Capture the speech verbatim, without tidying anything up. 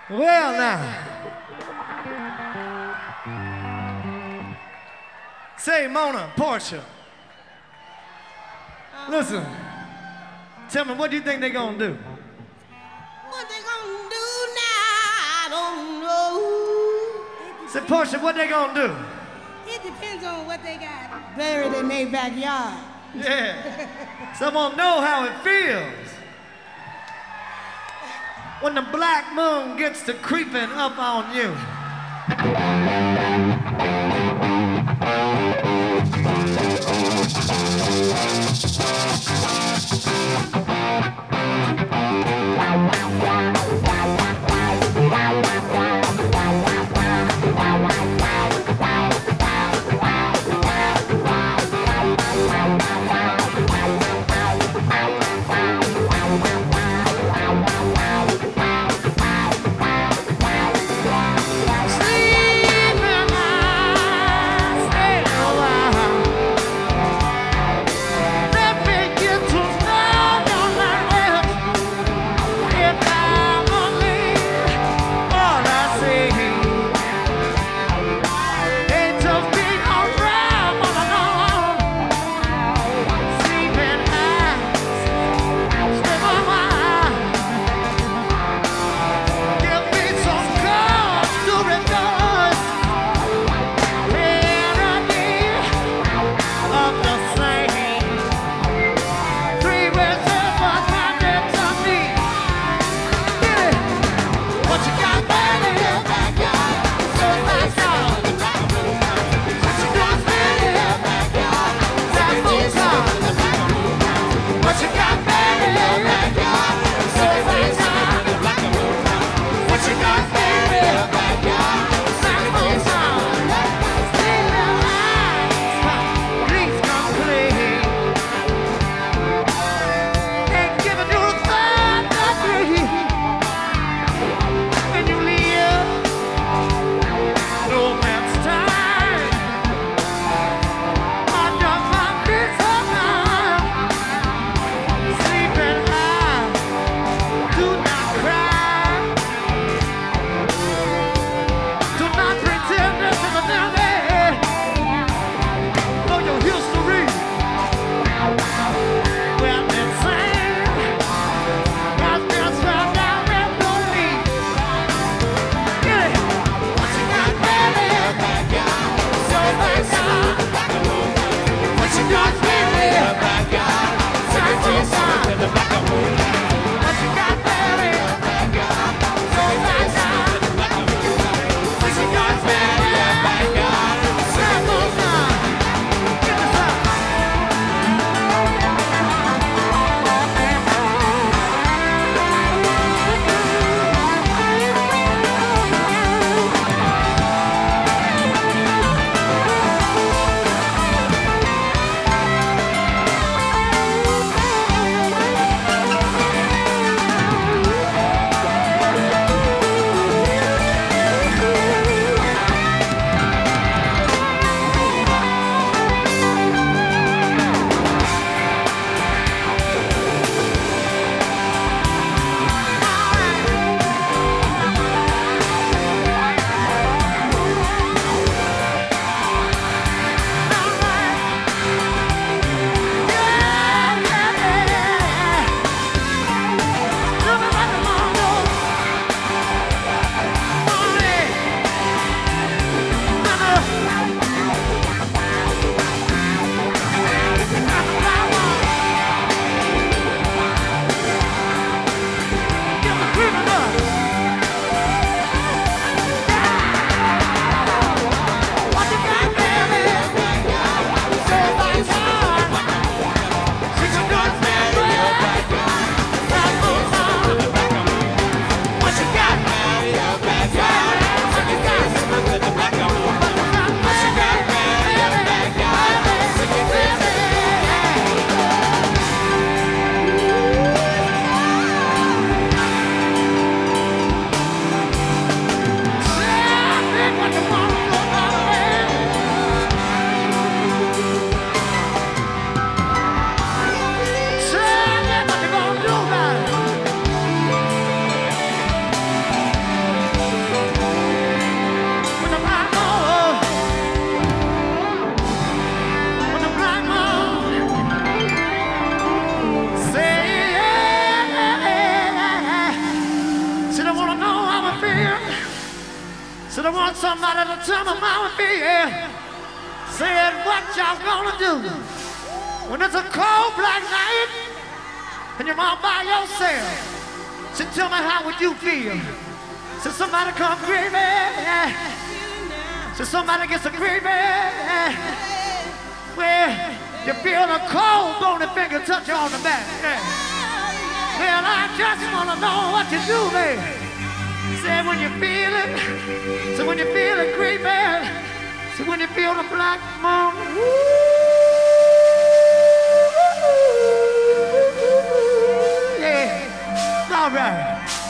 Well now. Say, Mona, Portia. Listen. Tell me, what do you think they're gonna do? What they gonna do now? I don't know. Say, Portia, what they gonna do? It depends on what they got buried in their backyard. Yeah. Someone know how it feels when the black moon gets to creeping up on you. Sleep in my Said I want somebody to tell me how it feel. Said what y'all gonna do when it's a cold black night and you're all by yourself. Said tell me how would you feel. Said somebody come creepy. Said somebody gets a creepy. Well, you feel a cold bony finger touch you on the back. Well, I just wanna know what you do, baby. Say when you feel it, so when you feel it creeping, so when you feel the black moon, yeah, all right.